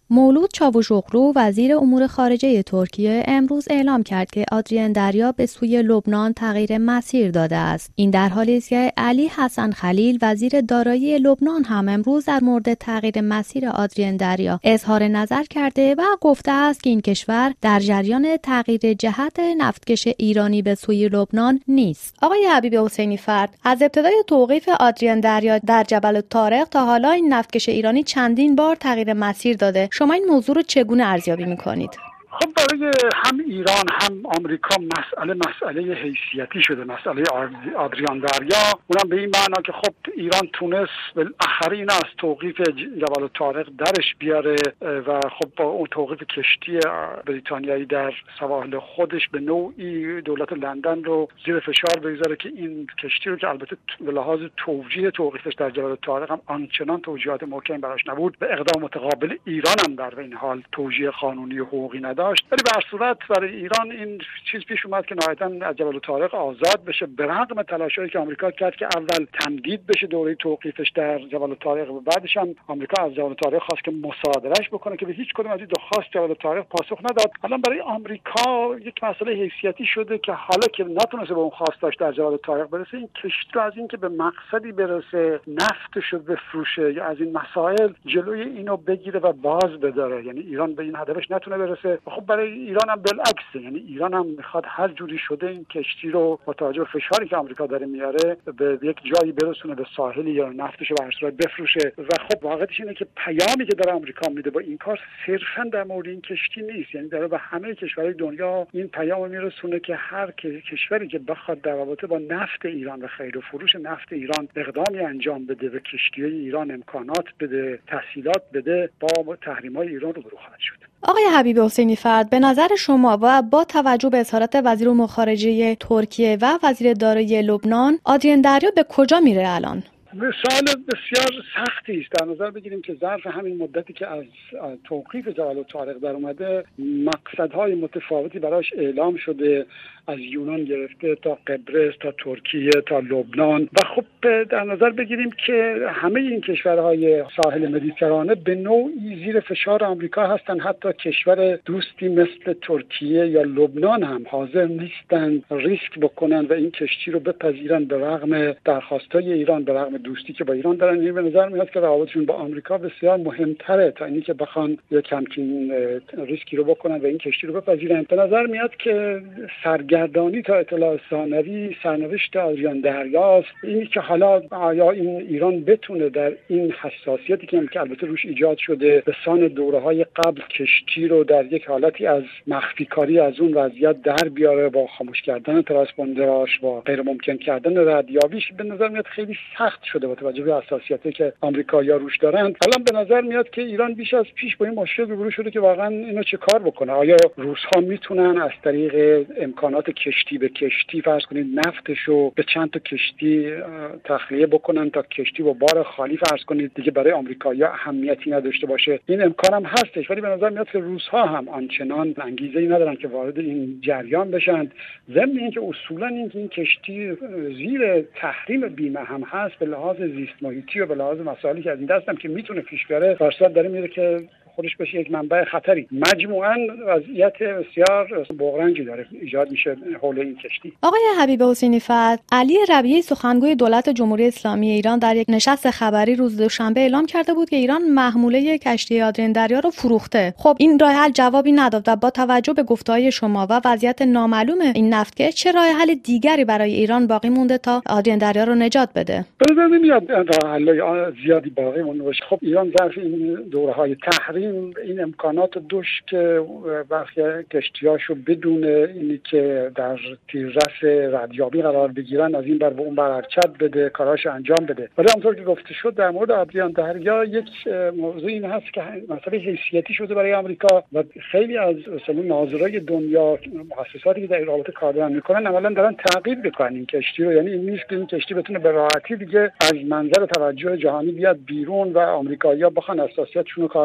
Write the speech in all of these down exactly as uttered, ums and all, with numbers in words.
مولود چاوشوغلو وزیر امور خارجه ترکیه امروز اعلام کرد که آدریان دریا به سوی لبنان تغییر مسیر داده است. این در حالی است که علی حسن خلیل وزیر دارایی لبنان هم امروز در مورد تغییر مسیر آدریان دریا اظهار نظر کرده و گفته است که این کشور در جریان تغییر جهت نفتکش ایرانی به سوی لبنان نیست. آقای حبیب حسینی فرد، از ابتدای توقیف آدریان دریا در جبل الطارق تا حالا این نفتکش ایرانی چندین بار تغییر مسیر داده. شما این موضوع رو چگونه ارزیابی می‌کنید؟ خب برای هم ایران هم آمریکا مسئله مسئله حیثیتی شده، مسئله آدریان دریا، اونم به این معنا که خب ایران تونست بالاخره این از توقیف جبل الطارق درش بیاره و خب با اون توقیف کشتی بریتانیایی در سواحل خودش به نوعی دولت لندن رو زیر فشار بگذاره که این کشتی رو که البته به لحاظ توجیه توقیفش در جبل الطارق هم آنچنان توجیهات محکمی براش نبود، به اقدام متقابل ایران هم در این حال توجیه قانونی و حقوقی نداشت. ولی به هر صورت برای ایران این چیز پیش اومد که نهایتاً از جبل الطارق آزاد بشه، به رغم تلاشایی که آمریکا کرد که اول تمدید بشه دوره توقیفش در جبل الطارق و بعدش هم آمریکا از جبل الطارق خواست که مصادرهش بکنه که به هیچ کدوم از این دو خواست جبل الطارق پاسخ نداد. الان برای آمریکا یک مسئله حیثیتی شده که حالا که نتونسته به اون خواستاش در جبل الطارق برسه، این کشتی از این که به مقصدی برسه، نفتشو بفروشه یا از این مسائل جلوی اینو بگیره و باز بداره، یعنی ایران به این هدفش نتونه برسه. خب برای ایران هم بالعکسه، یعنی ایران هم میخواد هر جوری شده این کشتی رو با توجه به فشاری که آمریکا داره میاره به یک جایی برسونه، به ساحلی یا نفتش رو به هر صورت بفروشه. و خب واقعیتش اینه که پیامی که داره آمریکا میده با این کار صرفا در مورد این کشتی نیست، یعنی داره به همه کشورهای دنیا این پیامو میرسونه که هر کشوری که بخواد در رابطه با نفت ایران و خرید و فروش نفت ایران اقدامی انجام بده، به کشتی‌های ایران امکانات بده، تسهیلات بده، با تحریم‌های ایران روبرو خواهد شد. آقای حبیب حسینی فرد، به نظر شما و با توجه به اظهارات وزیر امور خارجه ترکیه و وزیر دارایی لبنان، آدریان دریا به کجا میره الان؟ سوال بسیار سختی است. در نظر بگیریم که ظرف همین مدتی که از توقیف جبل الطارق در اومده، مقصدهای متفاوتی براش اعلام شده، از یونان گرفته تا قبرس تا ترکیه تا لبنان، و خب در نظر بگیریم که همه این کشورهای ساحل مدیترانه به نوعی زیر فشار آمریکا هستند. حتی کشور دوستی مثل ترکیه یا لبنان هم حاضر نیستند ریسک بکنن و این کشتی رو بپذیرن به رغم درخواستای ایران، به رغم دوستی که با ایران دارن. این به نظر میاد که روابطشون با آمریکا بسیار مهمتره تا اینی که بخوان یک کمچین ریسکی رو بکنن و این کشتی رو بپذیرن. به نظر میاد که سرگردانی تا اطلاع ثانوی سرنوشت آدریان دریاست. اینی که حالا آیا این ایران بتونه در این حساسیتی که البته روش ایجاد شده به سان دوره‌های قبل کشتی رو در یک حالتی از مخفی کاری از اون وضعیت در بیاره، با خاموش کردن ترانسپوندراش، با غیر ممکن کردن ردیابیش، به نظر میاد خیلی سخت شده با توجه به حساسیتی که آمریکایی‌ها روش دارن. الان به نظر میاد که ایران بیش از پیش با این مشکل روبرو شده که واقعا اینو چه کار بکنه. آیا روس‌ها میتونن از طریق امکانات کشتی به کشتی فرض کنید نفتشو به چند تا کشتی تخلیه بکنن تا کشتی با بار خالی فرض کنید دیگه برای آمریکایی‌ها اهمیتی نداشته باشه؟ این امکان هم هستش، ولی به نظر میاد که روس‌ها هم آنچنان انگیزه‌ای ندارن که وارد این جریان بشن. ضمن اینکه اصولاً اینکه این کشتی زیر تحریم بیمه هم هست، به لحاظ زیست محیطی و به لحاظ مسائلی که از این دستم که میتونه پیش بره، فرصت داره میره که خودش بشه یک منبع خطری. مجموعاً وضعیت بسیار بغرنجی داره ایجاد میشه حول این کشتی. آقای حبیب حسینی فرد، علی ربیعی سخنگوی دولت جمهوری اسلامی ایران در یک نشست خبری روز دوشنبه اعلام کرده بود که ایران محموله کشتی آدریان دریا رو فروخته. خب این راه حل جوابی نداد و با توجه به گفته‌های شما و وضعیت نامعلوم این نفتکش، چه راه حل دیگری برای ایران باقی مونده تا آدریان دریا رو نجات بده؟ به نظر نمیاد راه حل زیادی باقی مونده باشه. خب ایران ظرف این دوره‌های تحریم این امکانات دوش که برخی کشتیاشو بدون اینی که در تیررس ردیابی قرار بگیرن از این بر به اون بر حرکت بده، کاراش انجام بده. ولی همونطور که گفته شد در مورد آدریان دریا یک موضوع این هست که مسئله حیثیتی شده برای آمریکا و خیلی از مثلا ناظرای دنیا، مؤسساتی که در رابطه کار دارن میکنن عملاً دارن تعقیب میکنن این کشتی رو. یعنی این نیست که این کشتی بتونه به راحتی دیگه از منظر توجه جهانی بیاد بیرون و آمریکایی‌ها بخوان حساسیتشون رو کاهش بدن.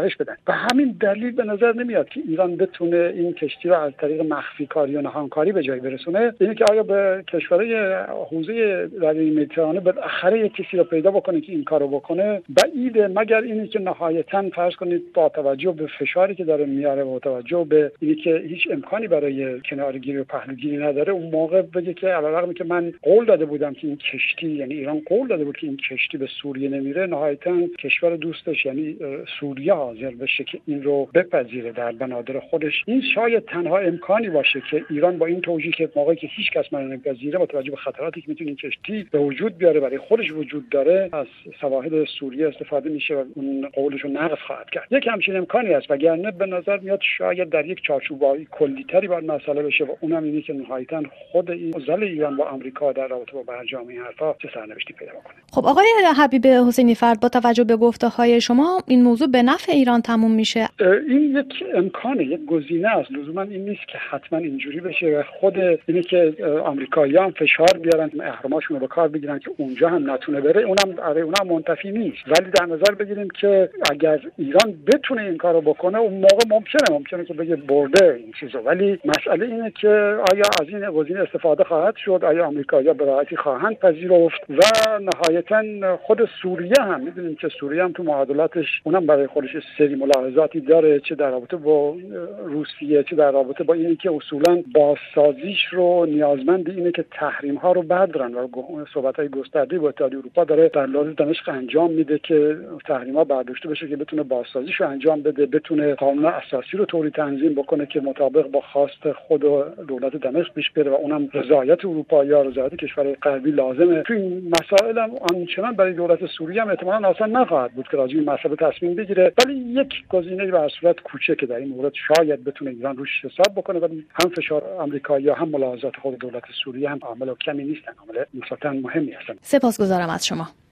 به همین دلیل به نظر نمیاد که ایران بتونه این کشتی رو از طریق مخفی کاری و نهانکاری به جای برسونه. اینه که آیا به کشورهای حوزه دریای مدیترانه بالاخره یک کسی رو پیدا بکنه که این کارو بکنه؟ بعیده، مگر اینی که نهایتاً فرض کنید با توجه به فشاری که داره میاره و با توجه به اینی که هیچ امکانی برای کناره‌گیری و پهلوگیری نداره، اون موقع بگه که علیرغم که من قول داده بودم که این کشتی، یعنی ایران قول داده بود که این کشتی به سوریه نمیره، نهایتاً کشور دوستش یعنی سوریه حاضر بشه که این رو بپذیره در بنادر خودش. این شاید تنها امکانی باشه که ایران با این توجیه که موقعی که هیچ کس منو نمیپذیره با توجه به خطراتی که میتونه این کشتی به وجود بیاره برای خودش وجود داره، از سواحل سوریه استفاده میشه و اون قولش رو نقض خواهد کرد. یک همچین امکانی هست، وگرنه به نظر میاد شاید در یک چارچوبای کلی‌تری باید مسئله بشه و اونم اینه که نهایتاً خود این زل ایران با آمریکا در رابطه با برجام این حرفا چه سرنوشتی پیدا کنه. خب آقای حبیب حسینی فرد، با توجه به گفته‌های شما این موضوع به نفع ایران تموم میشه؟ این یک امکانه، یک گزینه است. لزوما این نیست که حتما اینجوری بشه و خود اینه که آمریکایی‌ها هم فشار بیارن اهراماشون رو به کار بگیرن که اونجا هم نتونه بره، اونم آره اونم منتفی نیست. ولی در نظر بگیریم که اگر ایران بتونه این کارو بکنه، اون موقع ممکنه ممکنه که بگه برده این چیزو. ولی مسئله اینه که آیا از این گزینه استفاده خواهد شد؟ آیا آمریکایی‌ها به راحتی خواهند پذیرفت؟ و نهایتاً خود سوریه هم می‌دونیم که سوریه هم تو معادلاتش اونم برای خودش سری ملاحظاتی داره، چه در رابطه با روسیه، چه در رابطه با اینی که اصولاً بازسازیش رو نیازمند اینه که تحریم ها رو بردارن و صحبت‌های گسترده با اتحادیه اروپا داره در لحاظ دمشق انجام میده که تحریم ها برداشته بشه که بتونه بازسازیش رو انجام بده، بتونه قانون اساسی رو طوری تنظیم بکنه که مطابق با خواست خود دولت دمشق پیش بره و اونم رضایت اروپا یا رضایت کشورهای غربی لازمه. تو این مسائل هم آنچنان برای دولت سوریه هم احتمالاً آسان نخواهد بود که راجع به این مسئله تصمیم بگیره، ولی یک گزینه به صورت کوچک در این مورد شاید بتونه ایران روش حساب بکنه. ولی هم فشار آمریکایی هم ملاحظات خود دولت سوریه هم عامل کمی نیستن، عامل مثلا مهمی هستن. سپاسگزارم از شما.